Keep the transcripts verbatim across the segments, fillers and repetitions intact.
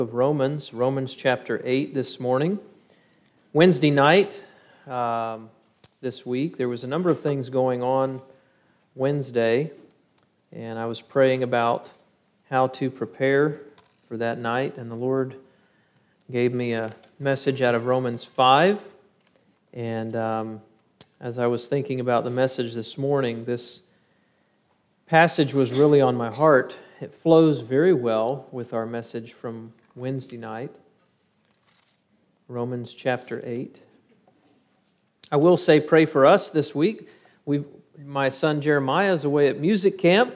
Of Romans, Romans chapter eight this morning. Wednesday night um, this week, there was a number of things going on Wednesday, and I was praying about how to prepare for that night, and the Lord gave me a message out of Romans five, and um, as I was thinking about the message this morning, this passage was really on my heart. It flows very well with our message from Wednesday night, Romans chapter eight. I will say, pray for us this week. We, my son Jeremiah is away at music camp,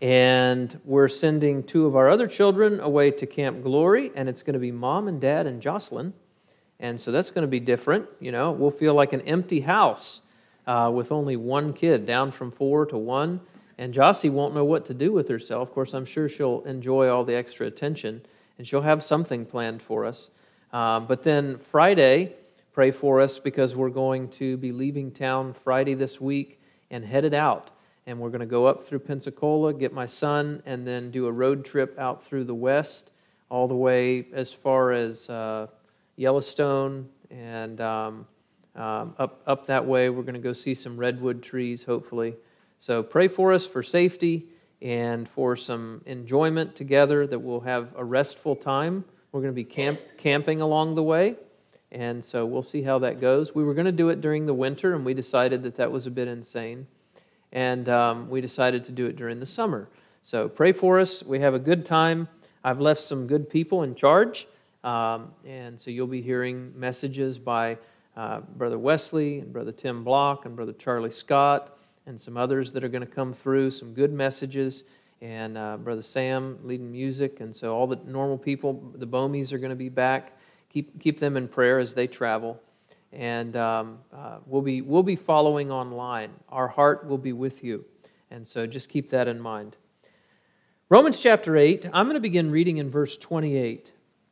and we're sending two of our other children away to Camp Glory, and it's going to be Mom and Dad and Jocelyn, and so that's going to be different. You know, we'll feel like an empty house uh, with only one kid, down from four to one, and Jossie won't know what to do with herself. Of course, I'm sure she'll enjoy all the extra attention, and she'll have something planned for us. Uh, but then Friday, pray for us because we're going to be leaving town Friday this week and headed out. And we're going to go up through Pensacola, get my son, and then do a road trip out through the west, all the way as far as uh, Yellowstone and um, um, up, up that way. We're going to go see some redwood trees, hopefully. So pray for us for safety and for some enjoyment together, that we'll have a restful time. We're going to be camp, camping along the way, and so we'll see how that goes. We were going to do it during the winter, and we decided that that was a bit insane, and um, we decided to do it during the summer. So pray for us. We have a good time. I've left some good people in charge, um, and so you'll be hearing messages by uh, Brother Wesley and Brother Tim Block and Brother Charlie Scott, and some others that are going to come through, some good messages, and uh, Brother Sam leading music, and so all the normal people, the Bomies are going to be back. Keep keep them in prayer as they travel, and um, uh, we'll be we'll be following online. Our heart will be with you, and so just keep that in mind. Romans chapter eight, I'm going to begin reading in verse twenty-eight.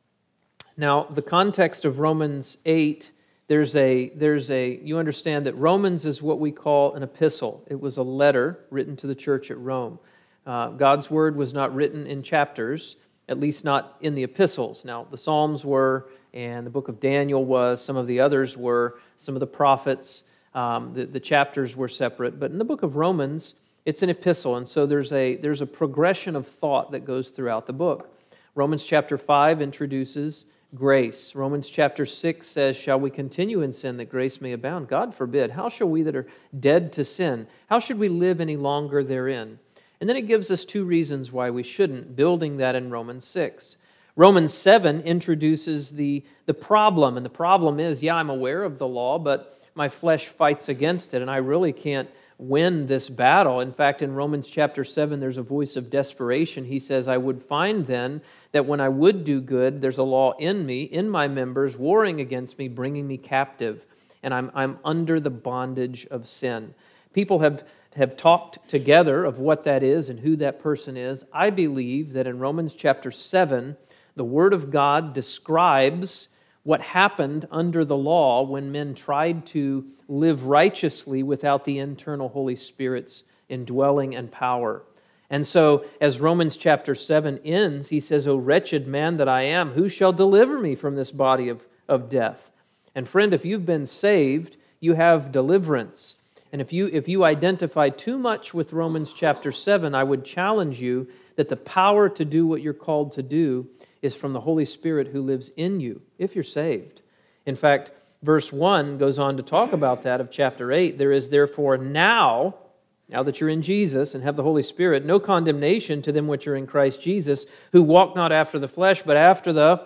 Now, the context of Romans eight, There's a, there's a, you understand that Romans is what we call an epistle. It was a letter written to the church at Rome. Uh, God's word was not written in chapters, at least not in the epistles. Now, the Psalms were, and the book of Daniel was, some of the others were, some of the prophets, um, the, the chapters were separate. But in the book of Romans, it's an epistle, and so there's a, there's a progression of thought that goes throughout the book. Romans chapter five introduces grace. Romans chapter six says, shall we continue in sin that grace may abound? God forbid. How shall we that are dead to sin, how should we live any longer therein? And then it gives us two reasons why we shouldn't, building that in Romans six. Romans seven introduces the, the problem, and the problem is, yeah, I'm aware of the law, but my flesh fights against it, and I really can't win this battle. In fact, in Romans chapter seven, there's a voice of desperation. He says, I would find then that when I would do good, there's a law in me, in my members, warring against me, bringing me captive, and I'm, I'm under the bondage of sin. People have, have talked together of what that is and who that person is. I believe that in Romans chapter seven, the Word of God describes what happened under the law when men tried to live righteously without the internal Holy Spirit's indwelling and power. And so, as Romans chapter seven ends, he says, O wretched man that I am, who shall deliver me from this body of, of death? And friend, if you've been saved, you have deliverance. And if you, if you identify too much with Romans chapter seven, I would challenge you that the power to do what you're called to do is from the Holy Spirit who lives in you, if you're saved. In fact, verse one goes on to talk about that of chapter eight. There is therefore now, now that you're in Jesus and have the Holy Spirit, no condemnation to them which are in Christ Jesus, who walk not after the flesh, but after the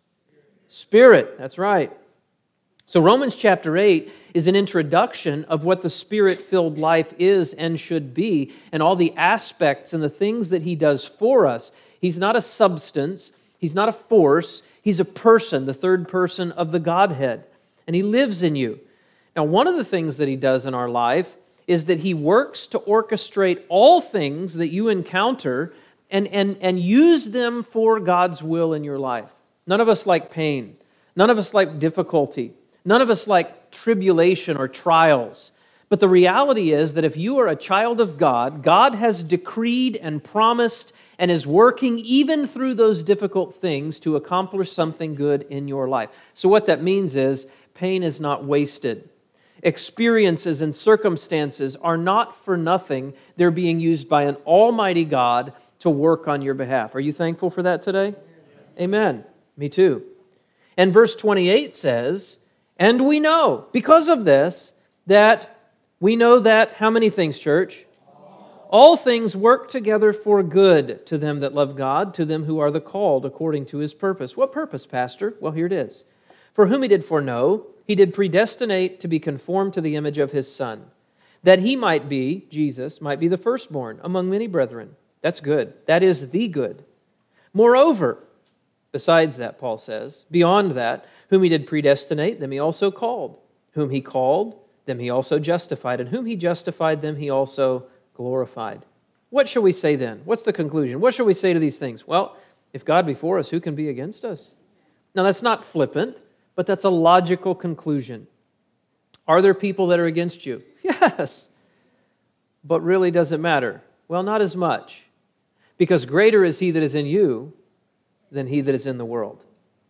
Spirit. That's right. So Romans chapter eight is an introduction of what the Spirit-filled life is and should be, and all the aspects and the things that He does for us. He's not a substance. He's not a force. He's a person, the third person of the Godhead, and He lives in you. Now, one of the things that He does in our life is that He works to orchestrate all things that you encounter and, and, and use them for God's will in your life. None of us like pain. None of us like difficulty. None of us like tribulation or trials. But the reality is that if you are a child of God, God has decreed and promised and is working even through those difficult things to accomplish something good in your life. So what that means is pain is not wasted. Experiences and circumstances are not for nothing. They're being used by an almighty God to work on your behalf. Are you thankful for that today? Yeah. Amen. Me too. And verse twenty-eight says, and we know, because of this, that we know that, how many things, church? All things work together for good to them that love God, to them who are the called according to His purpose. What purpose, Pastor? Well, here it is. For whom He did foreknow, He did predestinate to be conformed to the image of His Son, that He might be, Jesus, might be the firstborn among many brethren. That's good. That is the good. Moreover, besides that, Paul says, beyond that, whom He did predestinate, them He also called. Whom He called, them He also justified. And whom He justified, them He also glorified. What shall we say then? What's the conclusion? What shall we say to these things? Well, if God be for us, who can be against us? Now, that's not flippant, but that's a logical conclusion. Are there people that are against you? Yes. But really, does it matter? Well, not as much. Because greater is He that is in you than he that is in the world.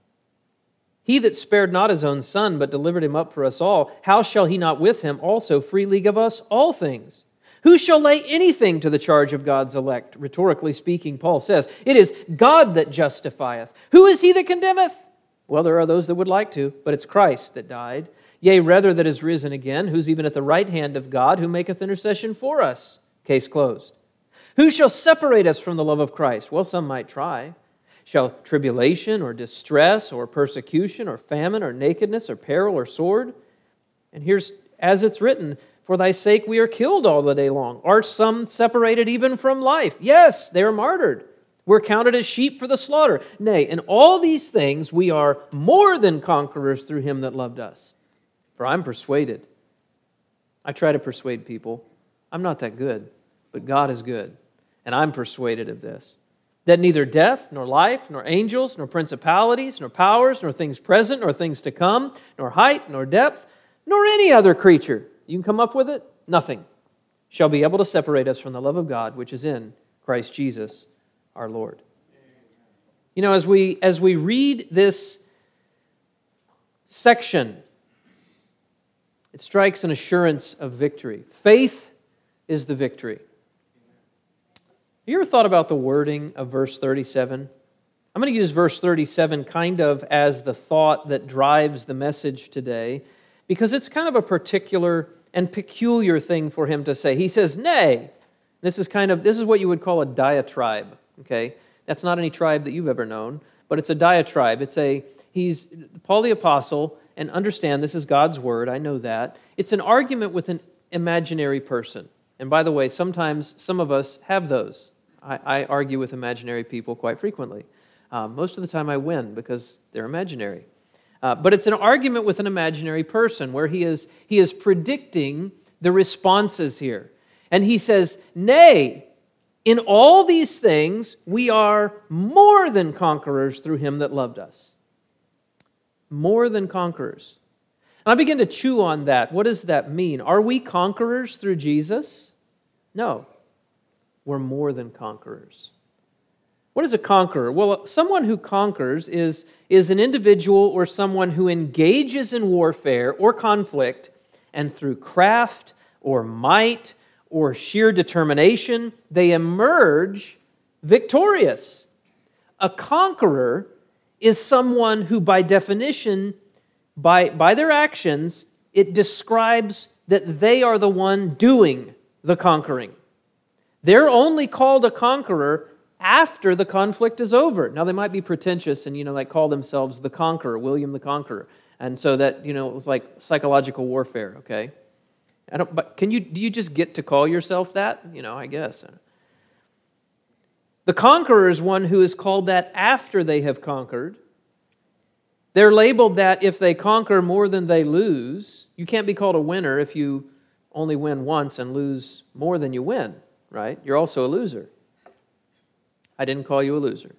He that spared not His own Son, but delivered Him up for us all, how shall He not with Him also freely give us all things? Who shall lay anything to the charge of God's elect? Rhetorically speaking, Paul says, it is God that justifieth. Who is he that condemneth? Well, there are those that would like to, but it's Christ that died. Yea, rather that is risen again, who's even at the right hand of God, who maketh intercession for us. Case closed. Who shall separate us from the love of Christ? Well, some might try. Shall tribulation or distress or persecution or famine or nakedness or peril or sword? And here's, as it's written, for thy sake we are killed all the day long. Are some separated even from life? Yes, they are martyred. We're counted as sheep for the slaughter. Nay, in all these things we are more than conquerors through Him that loved us. For I'm persuaded. I try to persuade people. I'm not that good, but God is good. And I'm persuaded of this, that neither death, nor life, nor angels, nor principalities, nor powers, nor things present, nor things to come, nor height, nor depth, nor any other creature, you can come up with it, nothing, shall be able to separate us from the love of God, which is in Christ Jesus our Lord. You know, as we, as we read this section, it strikes an assurance of victory. Faith is the victory. Have you ever thought about the wording of verse thirty-seven? I'm going to use verse thirty-seven kind of as the thought that drives the message today, because it's kind of a particular and peculiar thing for him to say. He says, nay. This is kind of, this is what you would call a diatribe, okay? That's not any tribe that you've ever known, but it's a diatribe. It's a, he's, Paul the Apostle, and understand this is God's word, I know that. It's an argument with an imaginary person. And by the way, sometimes some of us have those. I, I argue with imaginary people quite frequently. Uh, most of the time I win because they're imaginary. Uh, but it's an argument with an imaginary person where he is, he is predicting the responses here. And he says, nay, in all these things we are more than conquerors through Him that loved us. More than conquerors. And I begin to chew on that. What does that mean? Are we conquerors through Jesus? No. We're more than conquerors. What is a conqueror? Well, someone who conquers is, is an individual or someone who engages in warfare or conflict, and through craft or might or sheer determination, they emerge victorious. A conqueror is someone who, by definition, by, by their actions, it describes that they are the one doing the conquering. They're only called a conqueror after the conflict is over. Now, they might be pretentious and, you know, like call themselves the Conqueror, William the Conqueror. And so that, you know, it was like psychological warfare, okay? I don't, but can you, do you just get to call yourself that? You know, I guess. The conqueror is one who is called that after they have conquered. They're labeled that if they conquer more than they lose. You can't be called a winner if you only win once and lose more than you win, right? You're also a loser. I didn't call you a loser.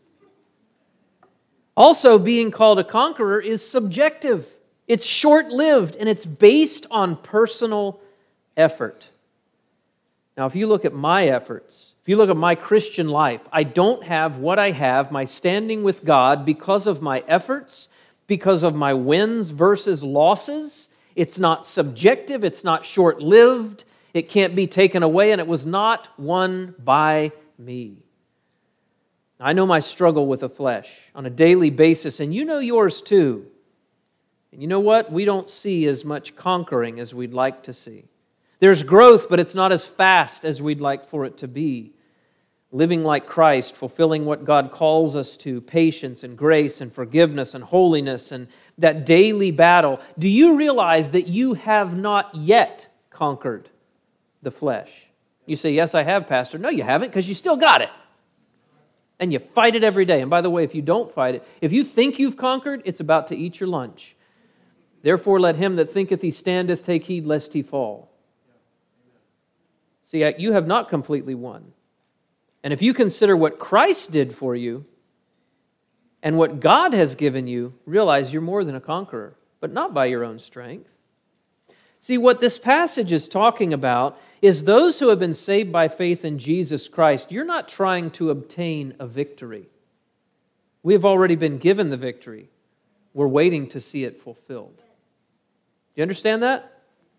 Also, being called a conqueror is subjective. It's short-lived, and it's based on personal effort. Now, if you look at my efforts, if you look at my Christian life, I don't have what I have, my standing with God, because of my efforts, because of my wins versus losses. It's not subjective, it's not short-lived, it can't be taken away, and it was not won by me. I know my struggle with the flesh on a daily basis, and you know yours too. And you know what? We don't see as much conquering as we'd like to see. There's growth, but it's not as fast as we'd like for it to be. Living like Christ, fulfilling what God calls us to, patience and grace and forgiveness and holiness and that daily battle. Do you realize that you have not yet conquered the flesh? You say, yes, I have, Pastor. No, you haven't, because you still got it. And you fight it every day. And by the way, if you don't fight it, if you think you've conquered, it's about to eat your lunch. Therefore, let him that thinketh he standeth take heed lest he fall. See, you have not completely won. And if you consider what Christ did for you and what God has given you, realize you're more than a conqueror, but not by your own strength. See, what this passage is talking about is those who have been saved by faith in Jesus Christ. You're not trying to obtain a victory. We have already been given the victory. We're waiting to see it fulfilled. Do you understand that?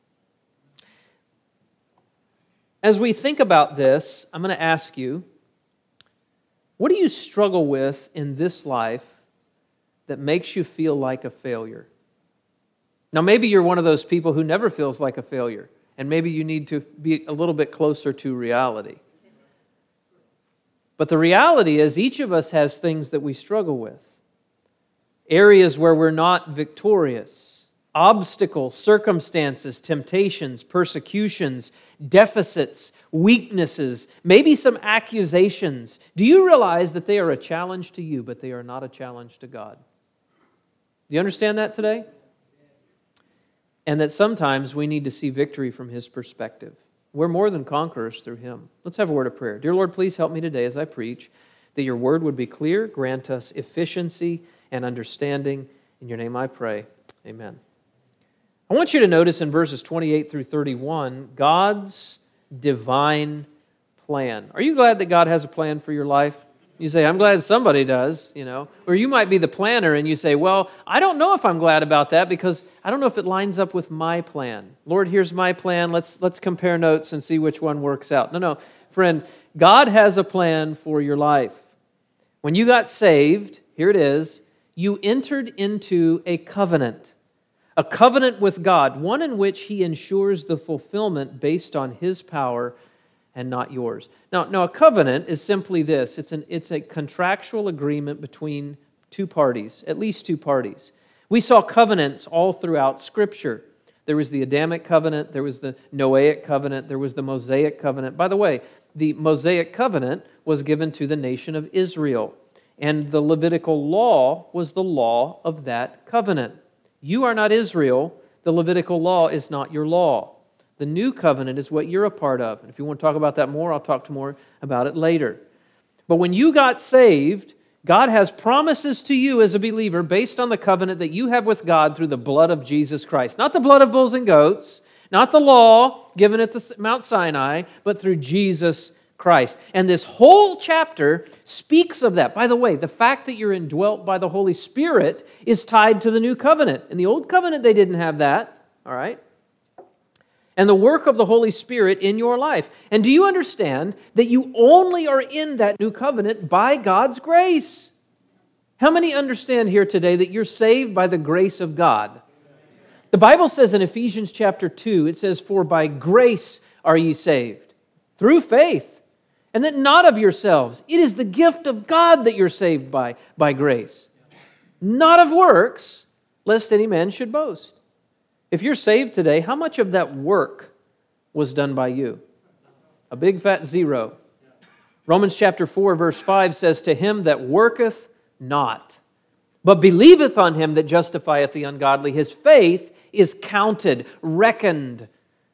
As we think about this, I'm going to ask you, what do you struggle with in this life that makes you feel like a failure? Now, maybe you're one of those people who never feels like a failure, and maybe you need to be a little bit closer to reality. But the reality is each of us has things that we struggle with. Areas where we're not victorious. Obstacles, circumstances, temptations, persecutions, deficits, weaknesses, maybe some accusations. Do you realize that they are a challenge to you, but they are not a challenge to God? Do you understand that today? And that sometimes we need to see victory from His perspective. We're more than conquerors through Him. Let's have a word of prayer. Dear Lord, please help me today as I preach, that your word would be clear, grant us efficiency and understanding. In your name I pray. Amen. I want you to notice in verses twenty-eight through thirty-one, God's divine plan. Are you glad that God has a plan for your life? You say, I'm glad somebody does, you know. Or you might be the planner and you say, well, I don't know if I'm glad about that because I don't know if it lines up with my plan. Lord, here's my plan. Let's, let's compare notes and see which one works out. No, no. Friend, God has a plan for your life. When you got saved, here it is, you entered into a covenant. A covenant with God, one in which He ensures the fulfillment based on His power and not yours. Now, now a covenant is simply this. It's, an, it's a contractual agreement between two parties, at least two parties. We saw covenants all throughout Scripture. There was the Adamic covenant, there was the Noahic covenant, there was the Mosaic covenant. By the way, the Mosaic covenant was given to the nation of Israel, and the Levitical law was the law of that covenant. You are not Israel. The Levitical law is not your law. The new covenant is what you're a part of. And if you want to talk about that more, I'll talk to more about it later. But when you got saved, God has promises to you as a believer based on the covenant that you have with God through the blood of Jesus Christ. Not the blood of bulls and goats, not the law given at the Mount Sinai, but through Jesus Christ. And this whole chapter speaks of that. By the way, the fact that you're indwelt by the Holy Spirit is tied to the new covenant. In the old covenant, they didn't have that, all right? And the work of the Holy Spirit in your life. And do you understand that you only are in that new covenant by God's grace? How many understand here today that you're saved by the grace of God? The Bible says in Ephesians chapter two, it says, for by grace are ye saved, through faith. And that not of yourselves. It is the gift of God that you're saved by, by grace. Not of works, lest any man should boast. If you're saved today, how much of that work was done by you? A big fat zero. Romans chapter four, verse five says, to him that worketh not, but believeth on him that justifieth the ungodly, his faith is counted, reckoned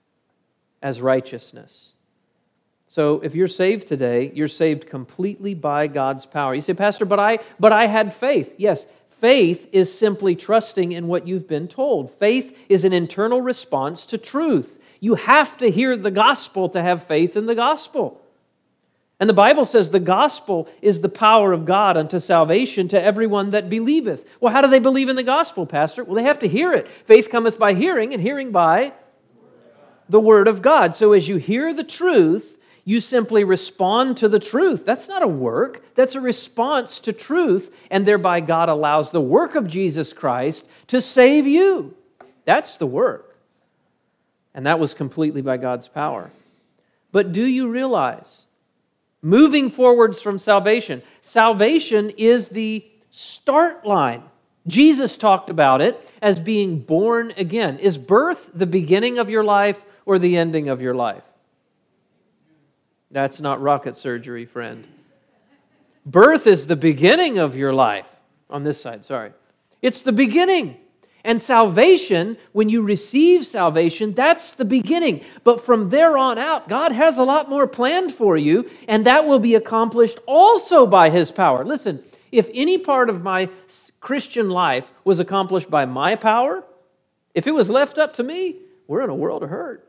as righteousness. So if you're saved today, you're saved completely by God's power. You say, Pastor, but I but I had faith. Yes, faith is simply trusting in what you've been told. Faith is an internal response to truth. You have to hear the gospel to have faith in the gospel. And the Bible says the gospel is the power of God unto salvation to everyone that believeth. Well, how do they believe in the gospel, Pastor? Well, they have to hear it. Faith cometh by hearing, and hearing by the word of God. So as you hear the truth, you simply respond to the truth. That's not a work. That's a response to truth, and thereby God allows the work of Jesus Christ to save you. That's the work. And that was completely by God's power. But do you realize, moving forwards from salvation, salvation is the start line. Jesus talked about it as being born again. Is birth the beginning of your life or the ending of your life? That's not rocket surgery, friend. Birth is the beginning of your life. On this side, sorry. It's the beginning. And salvation, when you receive salvation, that's the beginning. But from there on out, God has a lot more planned for you, and that will be accomplished also by His power. Listen, if any part of my Christian life was accomplished by my power, if it was left up to me, we're in a world of hurt.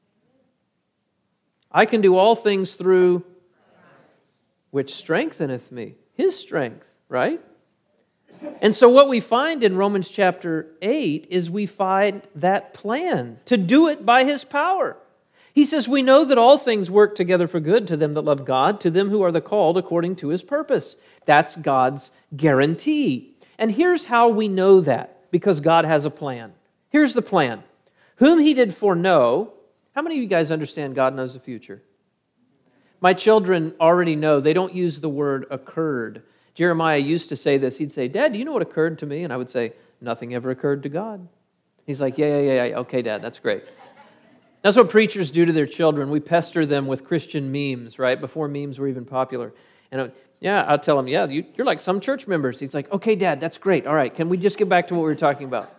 I can do all things through which strengtheneth me. His strength, right? And so what we find in Romans chapter eight is we find that plan to do it by His power. He says, we know that all things work together for good to them that love God, to them who are the called according to His purpose. That's God's guarantee. And here's how we know that, because God has a plan. Here's the plan. Whom He did foreknow. How many of you guys understand God knows the future? My children already know. They don't use the word occurred. Jeremiah used to say this. He'd say, Dad, do you know what occurred to me? And I would say, nothing ever occurred to God. He's like, yeah, yeah, yeah, yeah. Okay, Dad, that's great. That's what preachers do to their children. We pester them with Christian memes, right? Before memes were even popular. And I, yeah, I'll tell him, yeah, you, you're like some church members. He's like, okay, Dad, that's great. All right, can we just get back to what we were talking about?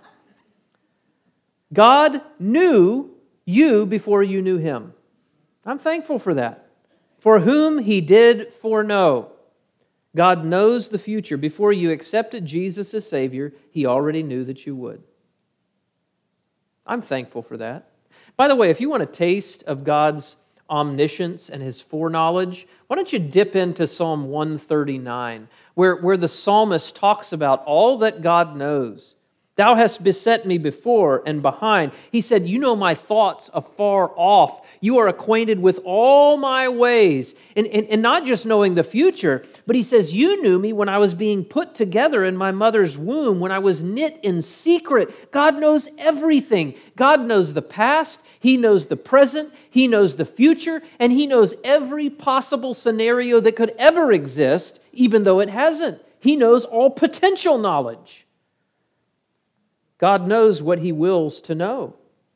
God knew you before you knew Him. I'm thankful for that. For whom He did foreknow. God knows the future. Before you accepted Jesus as Savior, He already knew that you would. I'm thankful for that. By the way, if you want a taste of God's omniscience and His foreknowledge, why don't you dip into Psalm one thirty-nine, where, where the psalmist talks about all that God knows. Thou hast beset me before and behind. He said, you know my thoughts afar off. You are acquainted with all my ways. And, and, and not just knowing the future, but he says, you knew me when I was being put together in my mother's womb, when I was knit in secret. God knows everything. God knows the past. He knows the present. He knows the future. And He knows every possible scenario that could ever exist, even though it hasn't. He knows all potential knowledge. God knows what He wills to know.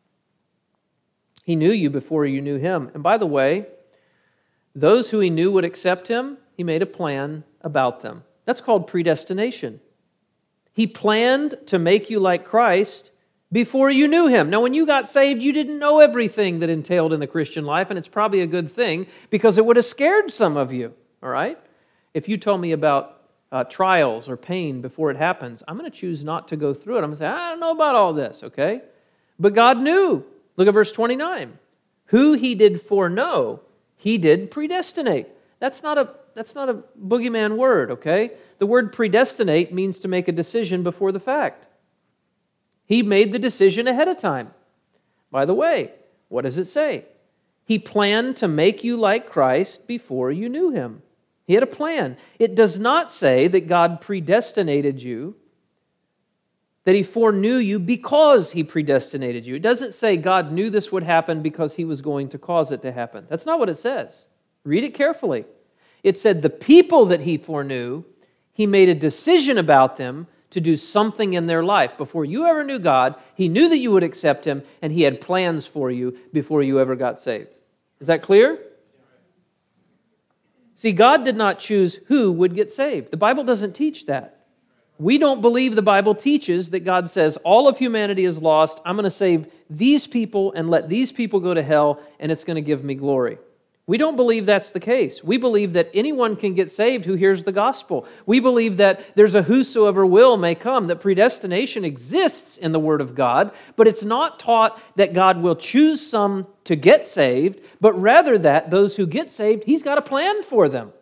He knew you before you knew Him. And by the way, those who He knew would accept Him, He made a plan about them. That's called predestination. He planned to make you like Christ before you knew Him. Now, when you got saved, you didn't know everything that entailed in the Christian life, and it's probably a good thing because it would have scared some of you, all right? If you told me about Uh, trials or pain before it happens, I'm going to choose not to go through it. I'm going to say, I don't know about all this, okay? But God knew. Look at verse twenty-nine. Who He did foreknow, He did predestinate. That's not a that's not a boogeyman word, okay? The word predestinate means to make a decision before the fact. He made the decision ahead of time. By the way, what does it say? He planned to make you like Christ before you knew Him. He had a plan. It does not say that God predestinated you, that He foreknew you because He predestinated you. It doesn't say God knew this would happen because He was going to cause it to happen. That's not what it says. Read it carefully. It said the people that He foreknew, He made a decision about them to do something in their life. Before you ever knew God, He knew that you would accept Him, and He had plans for you before you ever got saved. Is that clear? See, God did not choose who would get saved. The Bible doesn't teach that. We don't believe the Bible teaches that God says all of humanity is lost. I'm going to save these people and let these people go to hell, and it's going to give me glory. We don't believe that's the case. We believe that anyone can get saved who hears the gospel. We believe that there's a whosoever will may come, that predestination exists in the Word of God, but it's not taught that God will choose some to get saved, but rather that those who get saved, He's got a plan for them.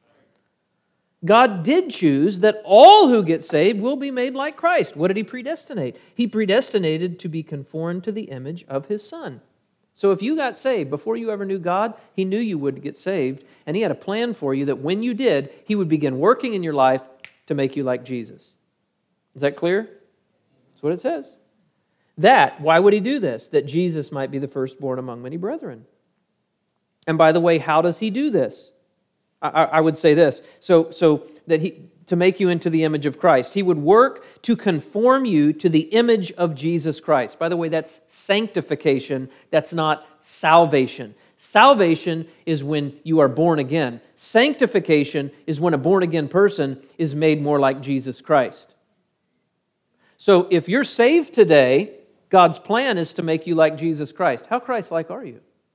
God did choose that all who get saved will be made like Christ. What did He predestinate? He predestinated to be conformed to the image of His Son. So if you got saved before you ever knew God, He knew you would get saved, and He had a plan for you that when you did, He would begin working in your life to make you like Jesus. Is that clear? That's what it says. That, why would He do this? That Jesus might be the firstborn among many brethren. And by the way, how does He do this? I, I would say this, so, so that He, to make you into the image of Christ. He would work to conform you to the image of Jesus Christ. By the way, that's sanctification. That's not salvation. Salvation is when you are born again. Sanctification is when a born-again person is made more like Jesus Christ. So if you're saved today, God's plan is to make you like Jesus Christ. How Christ-like are you?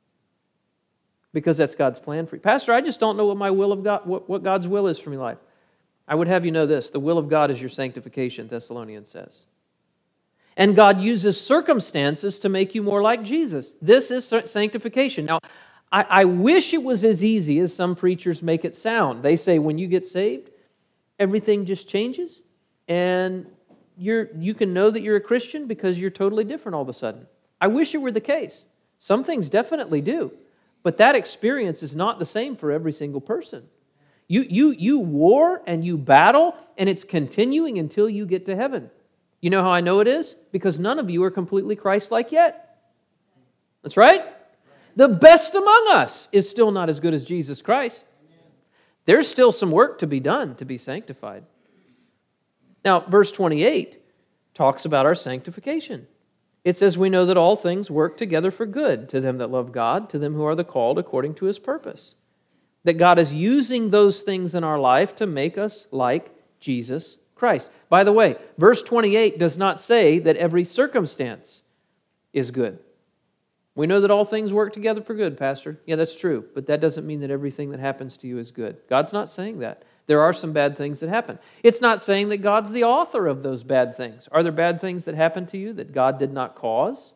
Because that's God's plan for you. Pastor, I just don't know what my will of God, what, what God's will is for my life. I would have you know this, the will of God is your sanctification, Thessalonians says. And God uses circumstances to make you more like Jesus. This is sanctification. Now, I, I wish it was as easy as some preachers make it sound. They say when you get saved, everything just changes, and you're, you can know that you're a Christian because you're totally different all of a sudden. I wish it were the case. Some things definitely do, but that experience is not the same for every single person. You, you, you war and you battle, and it's continuing until you get to heaven. You know how I know it is? Because none of you are completely Christ-like yet. That's right. The best among us is still not as good as Jesus Christ. There's still some work to be done to be sanctified. Now, verse twenty-eight talks about our sanctification. It says, we know that all things work together for good to them that love God, to them who are the called according to His purpose. That God is using those things in our life to make us like Jesus Christ. By the way, verse twenty-eight does not say that every circumstance is good. We know that all things work together for good, Pastor. Yeah, that's true, but that doesn't mean that everything that happens to you is good. God's not saying that. There are some bad things that happen. It's not saying that God's the author of those bad things. Are there bad things that happen to you that God did not cause?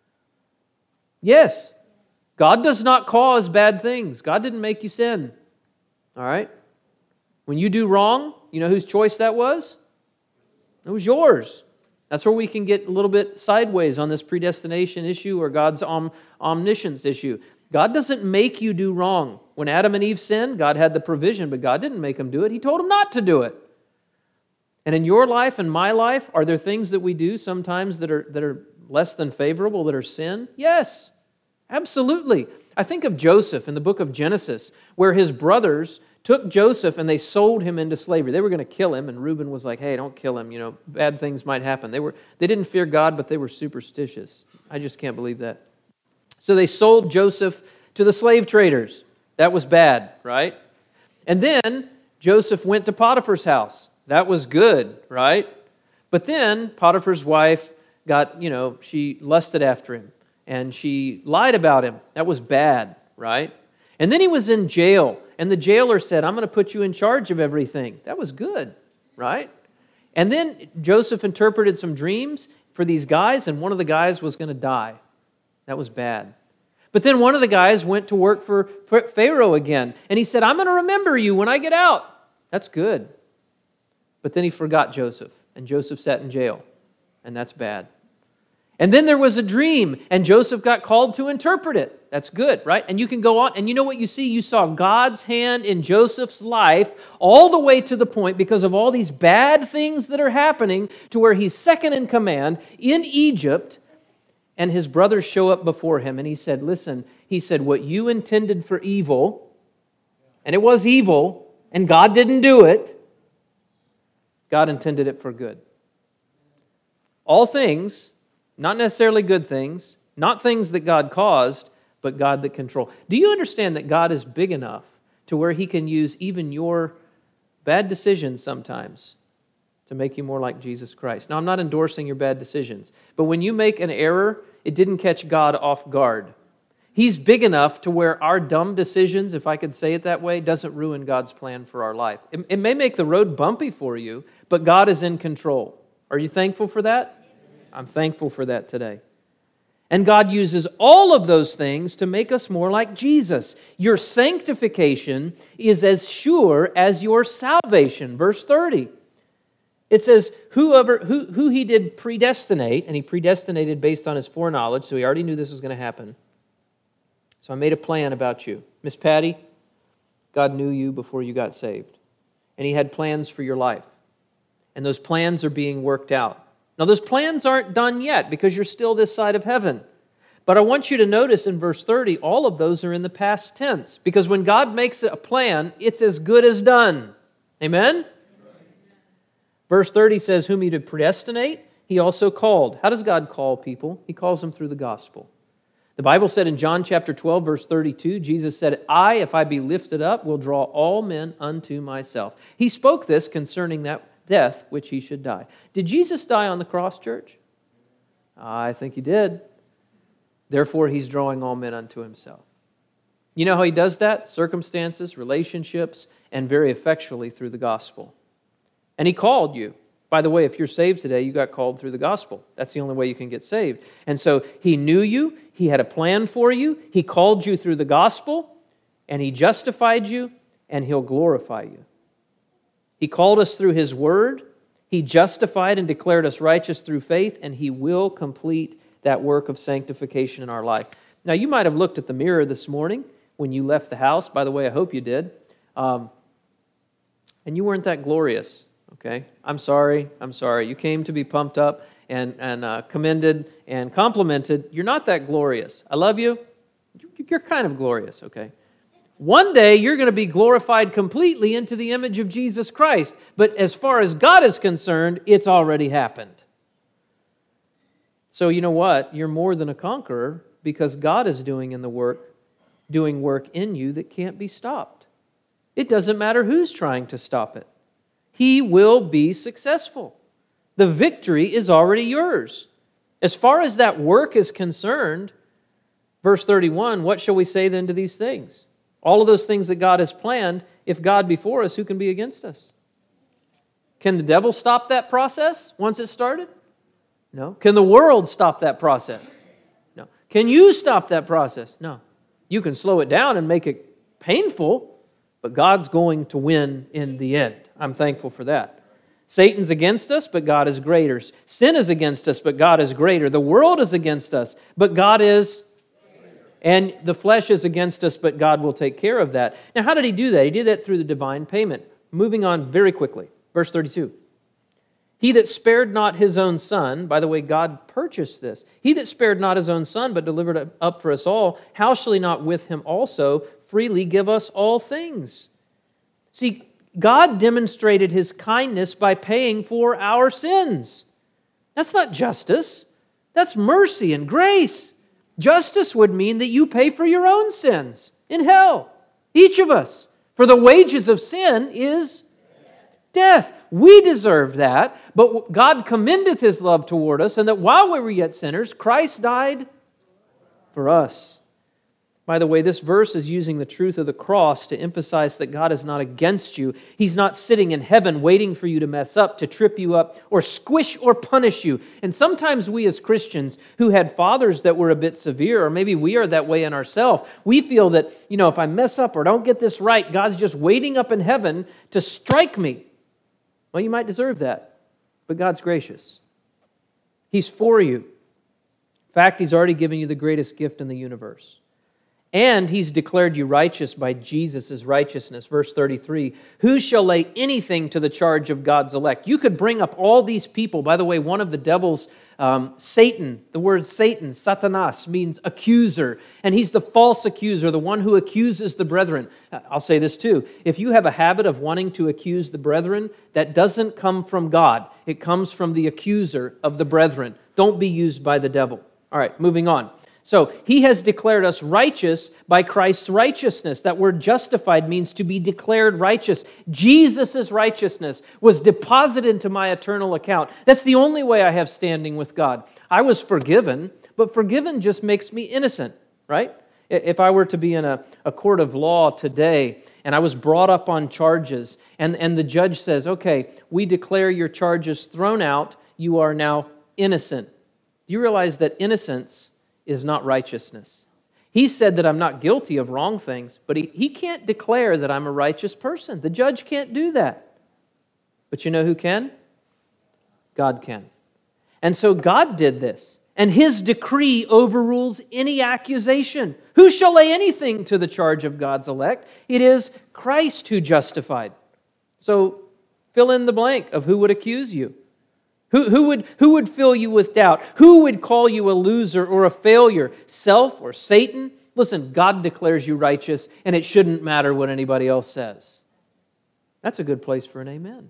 Yes. God does not cause bad things. God didn't make you sin. All right? When you do wrong, you know whose choice that was? It was yours. That's where we can get a little bit sideways on this predestination issue or God's om- omniscience issue. God doesn't make you do wrong. When Adam and Eve sinned, God had the provision, but God didn't make them do it. He told them not to do it. And in your life and my life, are there things that we do sometimes that are, that are less than favorable, that are sin? Yes. Absolutely. I think of Joseph in the book of Genesis, where his brothers took Joseph and they sold him into slavery. They were going to kill him, and Reuben was like, hey, don't kill him. You know, bad things might happen. They were they didn't fear God, but they were superstitious. I just can't believe that. So they sold Joseph to the slave traders. That was bad, right? And then Joseph went to Potiphar's house. That was good, right? But then Potiphar's wife got, you know, she lusted after him. And she lied about him. That was bad, right? And then he was in jail, and the jailer said, I'm going to put you in charge of everything. That was good, right? And then Joseph interpreted some dreams for these guys, and one of the guys was going to die. That was bad. But then one of the guys went to work for Pharaoh again, and he said, I'm going to remember you when I get out. That's good. But then he forgot Joseph, and Joseph sat in jail, and that's bad. And then there was a dream, and Joseph got called to interpret it. That's good, right? And you can go on, and you know what you see? You saw God's hand in Joseph's life all the way to the point, because of all these bad things that are happening, to where he's second in command in Egypt, and his brothers show up before him, and he said, listen, he said, what you intended for evil, and it was evil, and God didn't do it, God intended it for good. All things, not necessarily good things, not things that God caused, but God that controls. Do you understand that God is big enough to where He can use even your bad decisions sometimes to make you more like Jesus Christ? Now, I'm not endorsing your bad decisions, but when you make an error, it didn't catch God off guard. He's big enough to where our dumb decisions, if I could say it that way, doesn't ruin God's plan for our life. It, it may make the road bumpy for you, but God is in control. Are you thankful for that? I'm thankful for that today. And God uses all of those things to make us more like Jesus. Your sanctification is as sure as your salvation. Verse thirty. It says, whoever who, who he did predestinate, and he predestinated based on his foreknowledge, so he already knew this was going to happen. So I made a plan about you. Miss Patty, God knew you before you got saved. And he had plans for your life. And those plans are being worked out. Now, those plans aren't done yet because you're still this side of heaven. But I want you to notice in verse thirty, all of those are in the past tense. Because when God makes a plan, it's as good as done. Amen? Verse thirty says, whom he did predestinate, he also called. How does God call people? He calls them through the gospel. The Bible said in John chapter twelve, verse thirty-two, Jesus said, I, if I be lifted up, will draw all men unto myself. He spoke this concerning that death which he should die. Did Jesus die on the cross, church? I think he did. Therefore, he's drawing all men unto himself. You know how he does that? Circumstances, relationships, and very effectually through the gospel. And he called you. By the way, if you're saved today, you got called through the gospel. That's the only way you can get saved. And so he knew you, he had a plan for you, he called you through the gospel, and he justified you, and he'll glorify you. He called us through his word, he justified and declared us righteous through faith, and he will complete that work of sanctification in our life. Now, you might have looked at the mirror this morning when you left the house. By the way, I hope you did. Um, and you weren't that glorious. Okay, I'm sorry, I'm sorry. You came to be pumped up and, and uh, commended and complimented. You're not that glorious. I love you. You're kind of glorious, okay? One day, you're going to be glorified completely into the image of Jesus Christ. But as far as God is concerned, it's already happened. So you know what? You're more than a conqueror because God is doing in the work, doing work in you that can't be stopped. It doesn't matter who's trying to stop it. He will be successful. The victory is already yours. As far as that work is concerned, verse thirty-one, what shall we say then to these things? All of those things that God has planned, if God be for us, who can be against us? Can the devil stop that process once it started? No. Can the world stop that process? No. Can you stop that process? No. You can slow it down and make it painful, but God's going to win in the end. I'm thankful for that. Satan's against us, but God is greater. Sin is against us, but God is greater. The world is against us, but God is greater. And the flesh is against us, but God will take care of that. Now, how did he do that? He did that through the divine payment. Moving on very quickly. Verse thirty-two. He that spared not his own son, by the way, God purchased this. He that spared not his own son, but delivered it up for us all, how shall he not with him also freely give us all things? See, God demonstrated his kindness by paying for our sins. That's not justice. That's mercy and grace. Justice would mean that you pay for your own sins in hell. Each of us. For the wages of sin is death. We deserve that, but God commendeth his love toward us, and that while we were yet sinners, Christ died for us. By the way, this verse is using the truth of the cross to emphasize that God is not against you. He's not sitting in heaven waiting for you to mess up, to trip you up, or squish or punish you. And sometimes we as Christians who had fathers that were a bit severe, or maybe we are that way in ourselves, we feel that, you know, if I mess up or don't get this right, God's just waiting up in heaven to strike me. Well, you might deserve that, but God's gracious. He's for you. In fact, he's already given you the greatest gift in the universe. And he's declared you righteous by Jesus' righteousness. Verse thirty-three, who shall lay anything to the charge of God's elect? You could bring up all these people. By the way, one of the devil's, um, Satan, the word Satan, Satanas, means accuser. And he's the false accuser, the one who accuses the brethren. I'll say this too. If you have a habit of wanting to accuse the brethren, that doesn't come from God. It comes from the accuser of the brethren. Don't be used by the devil. All right, moving on. So he has declared us righteous by Christ's righteousness. That word justified means to be declared righteous. Jesus' righteousness was deposited into my eternal account. That's the only way I have standing with God. I was forgiven, but forgiven just makes me innocent, right? If I were to be in a, a court of law today and I was brought up on charges and, and the judge says, okay, we declare your charges thrown out, you are now innocent. Do you realize that innocence is not righteousness? He said that I'm not guilty of wrong things, but he, he can't declare that I'm a righteous person. The judge can't do that. But you know who can? God can. And so God did this. And His decree overrules any accusation. Who shall lay anything to the charge of God's elect? It is Christ who justified. So fill in the blank of who would accuse you. Who, who, would, who would fill you with doubt? Who would call you a loser or a failure? Self or Satan? Listen, God declares you righteous, and it shouldn't matter what anybody else says. That's a good place for an amen.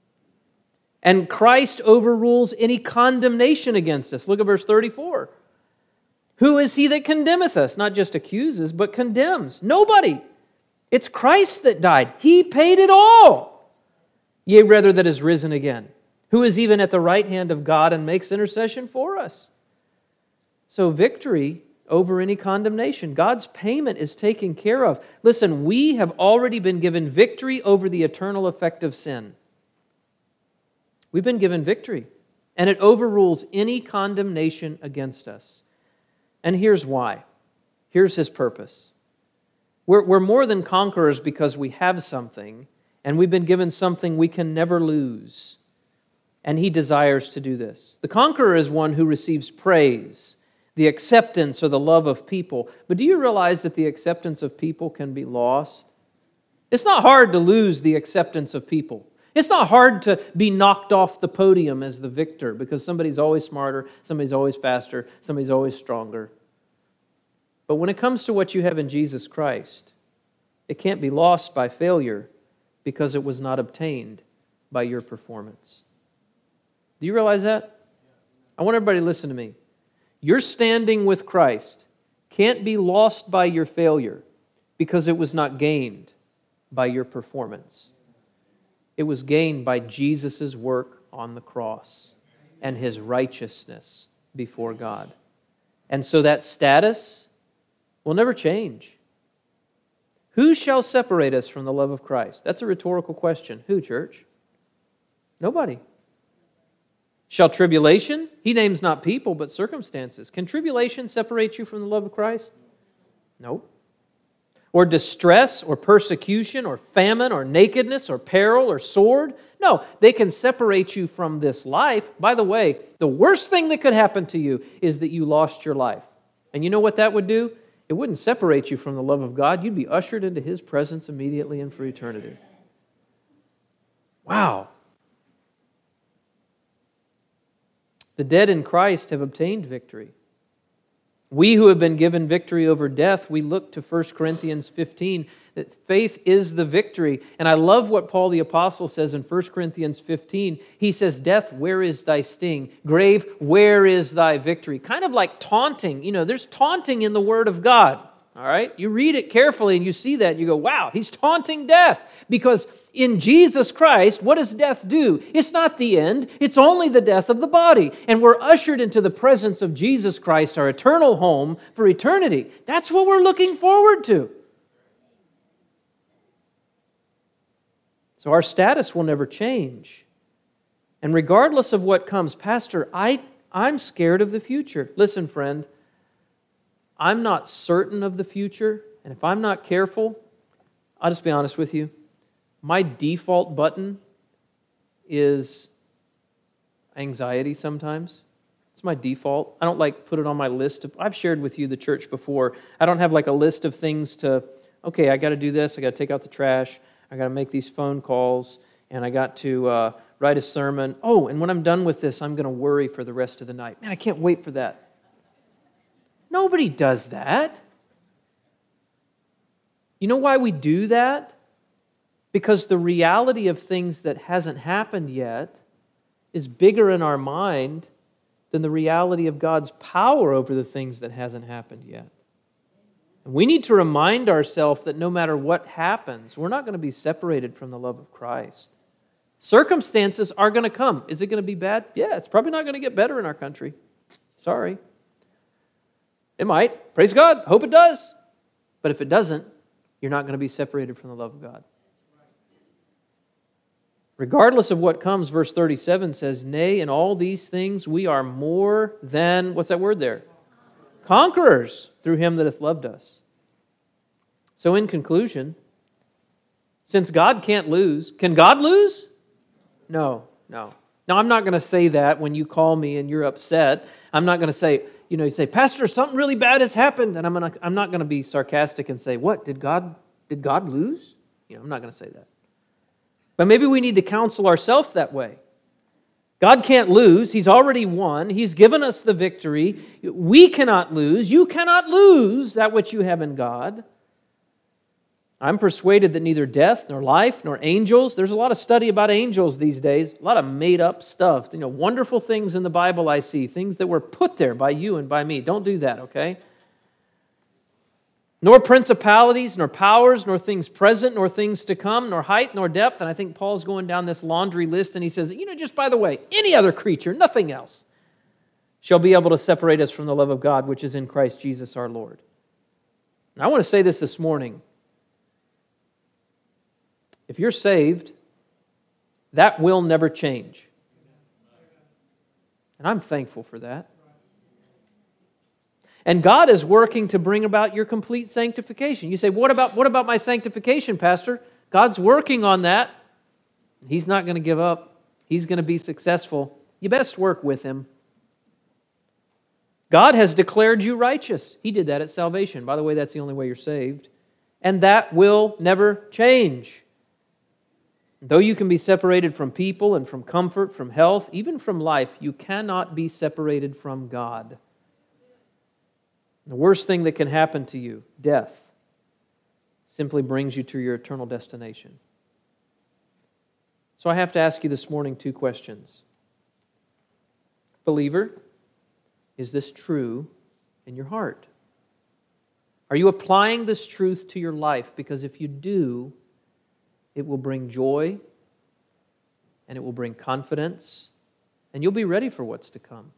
And Christ overrules any condemnation against us. Look at verse thirty-four. Who is he that condemneth us? Not just accuses, but condemns. Nobody. It's Christ that died. He paid it all. Yea, rather that is risen again. Who is even at the right hand of God and makes intercession for us. So victory over any condemnation. God's payment is taken care of. Listen, we have already been given victory over the eternal effect of sin. We've been given victory, and it overrules any condemnation against us. And here's why. Here's His purpose. We're, we're more than conquerors because we have something, and we've been given something we can never lose. And He desires to do this. The conqueror is one who receives praise, the acceptance or the love of people. But do you realize that the acceptance of people can be lost? It's not hard to lose the acceptance of people. It's not hard to be knocked off the podium as the victor because somebody's always smarter, somebody's always faster, somebody's always stronger. But when it comes to what you have in Jesus Christ, it can't be lost by failure because it was not obtained by your performance. Do you realize that? I want everybody to listen to me. Your standing with Christ can't be lost by your failure because it was not gained by your performance. It was gained by Jesus' work on the cross and His righteousness before God. And so that status will never change. Who shall separate us from the love of Christ? That's a rhetorical question. Who, church? Nobody. Shall tribulation? He names not people, but circumstances. Can tribulation separate you from the love of Christ? Nope. Or distress, or persecution, or famine, or nakedness, or peril, or sword? No, they can separate you from this life. By the way, the worst thing that could happen to you is that you lost your life. And you know what that would do? It wouldn't separate you from the love of God. You'd be ushered into His presence immediately and for eternity. Wow. The dead in Christ have obtained victory. We who have been given victory over death, we look to First Corinthians fifteen, that faith is the victory. And I love what Paul the Apostle says in First Corinthians fifteen. He says, death, where is thy sting? Grave, where is thy victory? Kind of like taunting. You know, there's taunting in the Word of God. All right? You read it carefully and you see that and you go, wow, he's taunting death. Because in Jesus Christ, what does death do? It's not the end. It's only the death of the body. And we're ushered into the presence of Jesus Christ, our eternal home for eternity. That's what we're looking forward to. So our status will never change. And regardless of what comes, Pastor, I, I'm scared of the future. Listen, friend, I'm not certain of the future, and if I'm not careful, I'll just be honest with you, my default button is anxiety sometimes. It's my default. I don't like put it on my list of, I've shared with you the church before. I don't have like a list of things to, okay, I got to do this, I got to take out the trash, I got to make these phone calls, and I got to uh, write a sermon. Oh, and when I'm done with this, I'm going to worry for the rest of the night. Man, I can't wait for that. Nobody does that. You know why we do that? Because the reality of things that hasn't happened yet is bigger in our mind than the reality of God's power over the things that hasn't happened yet. And we need to remind ourselves that no matter what happens, we're not going to be separated from the love of Christ. Circumstances are going to come. Is it going to be bad? Yeah, it's probably not going to get better in our country. Sorry. It might. Praise God. Hope it does. But if it doesn't, you're not going to be separated from the love of God. Regardless of what comes, verse thirty-seven says, nay, in all these things we are more than, what's that word there? Conquerors through him that hath loved us. So in conclusion, since God can't lose, can God lose? No, no. Now, I'm not going to say that when you call me and you're upset. I'm not going to say, you know, you say, Pastor, something really bad has happened. And I'm, gonna, I'm not going to be sarcastic and say, what, did God, did God lose? You know, I'm not going to say that. But maybe we need to counsel ourselves that way. God can't lose. He's already won. He's given us the victory. We cannot lose. You cannot lose that which you have in God. I'm persuaded that neither death, nor life, nor angels, there's a lot of study about angels these days, a lot of made-up stuff. You know, wonderful things in the Bible I see, things that were put there by you and by me. Don't do that, okay? Nor principalities, nor powers, nor things present, nor things to come, nor height, nor depth. And I think Paul's going down this laundry list, and he says, you know, just by the way, any other creature, nothing else, shall be able to separate us from the love of God, which is in Christ Jesus our Lord. And I want to say this this morning. If you're saved, that will never change. And I'm thankful for that. And God is working to bring about your complete sanctification. You say, what about, what about my sanctification, Pastor? God's working on that. He's not going to give up. He's going to be successful. You best work with Him. God has declared you righteous. He did that at salvation. By the way, that's the only way you're saved. And that will never change. Though you can be separated from people and from comfort, from health, even from life, you cannot be separated from God. The worst thing that can happen to you, death, simply brings you to your eternal destination. So I have to ask you this morning two questions. Believer, is this true in your heart? Are you applying this truth to your life? Because if you do, it will bring joy, and it will bring confidence, and you'll be ready for what's to come.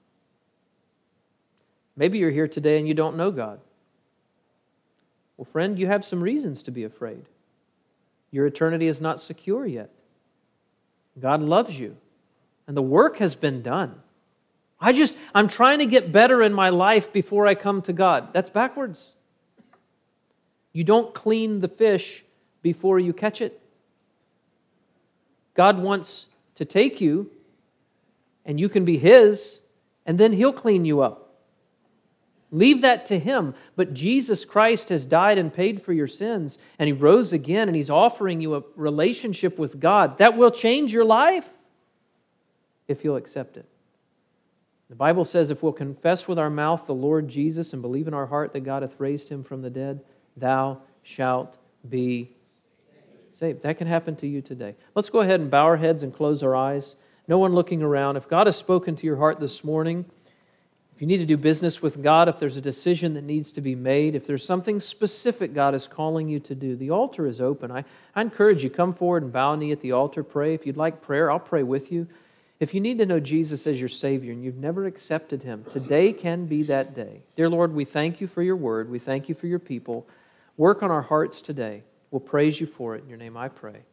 Maybe you're here today and you don't know God. Well, friend, you have some reasons to be afraid. Your eternity is not secure yet. God loves you, and the work has been done. I just, I'm trying to get better in my life before I come to God. That's backwards. You don't clean the fish before you catch it. God wants to take you, and you can be His, and then He'll clean you up. Leave that to Him. But Jesus Christ has died and paid for your sins, and He rose again, and He's offering you a relationship with God that will change your life if you'll accept it. The Bible says if we'll confess with our mouth the Lord Jesus and believe in our heart that God hath raised Him from the dead, thou shalt be saved. That can happen to you today. Let's go ahead and bow our heads and close our eyes. No one looking around. If God has spoken to your heart this morning, if you need to do business with God, if there's a decision that needs to be made, if there's something specific God is calling you to do, the altar is open. I, I encourage you, come forward and bow a knee at the altar, pray. If you'd like prayer, I'll pray with you. If you need to know Jesus as your Savior and you've never accepted Him, today can be that day. Dear Lord, we thank You for Your word. We thank You for Your people. Work on our hearts today. We'll praise You for it. In Your name I pray.